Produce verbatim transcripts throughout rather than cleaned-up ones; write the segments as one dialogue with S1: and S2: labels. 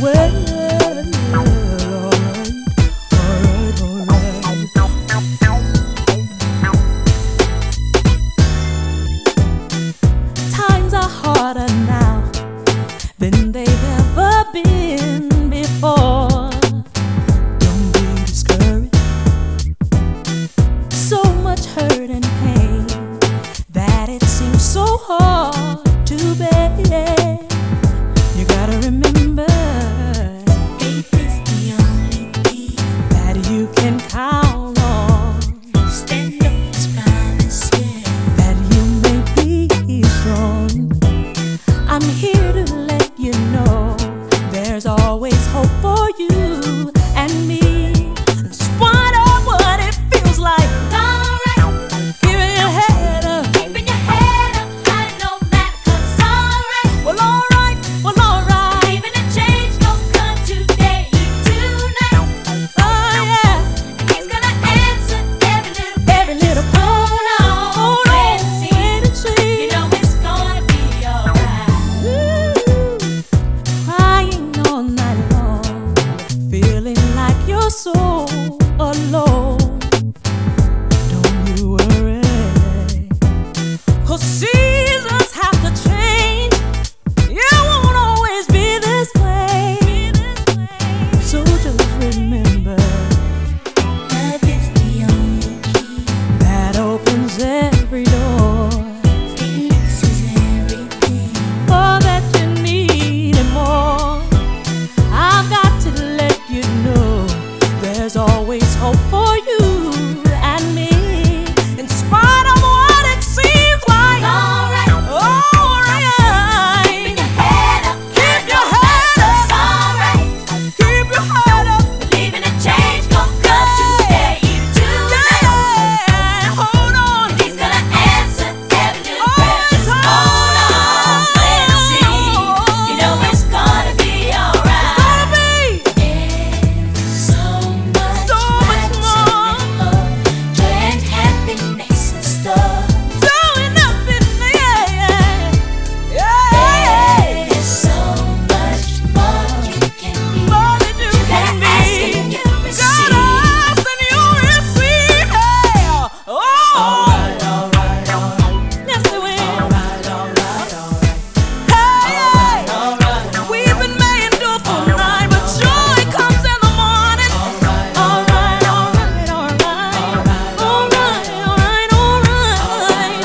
S1: Times are harder now than they've ever been before. Don't be discouraged. So much hurt and pain that it seems so hard to bear. You gotta remember,
S2: faith is the only key
S1: that you can count on.
S2: Stand up, His promises.
S1: That you may be strong. I'm here to let you know there's always hope for you and me. In spite of what it feels like,
S2: Alright,
S1: keeping your head up.
S2: keeping your head up high no matter 'cause alright,
S1: Well, alright, well, alright.
S2: even a change gon' come today, tonight.
S1: Oh, yeah.
S2: And He's gonna answer every little
S1: Every little
S2: hold on,
S1: hold
S2: wait
S1: on,
S2: and see.
S1: wait and see.
S2: You know it's gonna be alright.
S1: Ooh, crying all night long, feeling like you're so alone. Don't you worry, 'cause seasons have to change. You won't always be this way. So just remember,
S2: Love is the only key.
S1: that opens every door.
S2: Fixes everything.
S1: All that you need and more. I've got to let you know there's always hope for you and me. In spite of what it seems like.
S2: Alright,
S1: Alright.
S2: keeping your head up.
S1: Keep your
S2: no
S1: head
S2: matter
S1: up.
S2: 'cause alright.
S1: Keep your head up.
S2: Believing a change gon' come today, even tonight.
S1: Yeah. Hold on.
S2: He's gonna answer every little
S1: Oh,
S2: prayer. Just
S1: it's
S2: hold on, wait and see. You know it's gonna be alright.
S1: Gonna be
S2: There's so much,
S1: So much more.
S2: more. Joy and happiness in store.
S1: doing nothing. Yeah, yeah. Yeah.
S2: There's so much more you can be.
S1: More than you
S2: You
S1: can
S2: gotta
S1: be.
S2: ask and you
S1: Gotta
S2: receive.
S1: ask and you receive. Hey. Oh. Yes, it will. Hey, hey. We've been made to for night, but joy comes in the morning. Alright, alright, alright. Alright, alright, alright. Alright,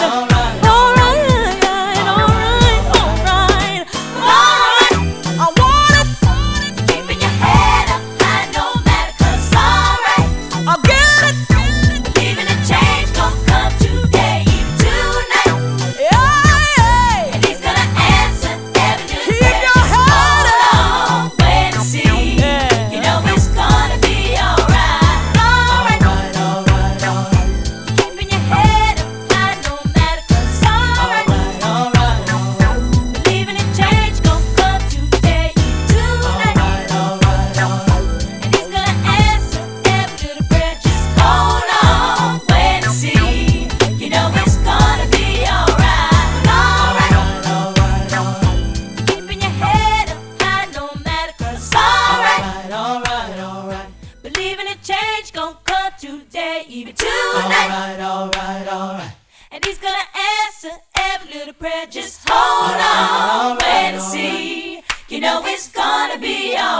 S1: alright, alright. Alright. I want it.
S2: Keeping your head up high no matter 'cause alright.
S1: I get it.
S2: Believing a change gon' come today, even tonight.
S1: Yeah,
S2: And He's gonna answer every little
S1: Keep
S2: prayer.
S1: your
S2: Just
S1: head
S2: hold on, wait and see.
S1: Yeah.
S2: You know it's gonna be alright. Alright. Keeping your head up high no matter 'cause alright. Believing a change gon' come today, even tonight. And He's gonna answer every little prayer. Just hold on, wait and see. You know it's gonna be alright. Alright. Keeping your head up high no matter 'cause alright. Believing a change gon' come today, even tonight. And He's gonna answer every little prayer. Just hold on, wait and see. You know it's gonna be alright.